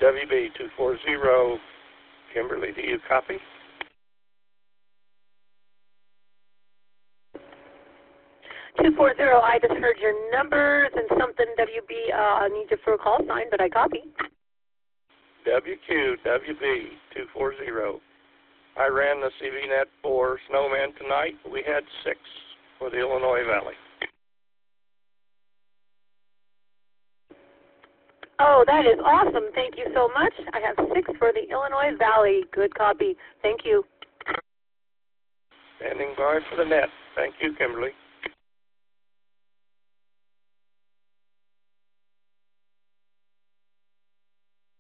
WB240. Kimberly, do you copy? I just heard your numbers and something WB needs you for a call sign, but I copy. WB240. I ran the CVNet for Snowman tonight. We had 6 for the Illinois Valley. Oh, that is awesome. Thank you so much. I have 6 for the Illinois Valley. Good copy. Thank you. Standing by for the net. Thank you, Kimberly.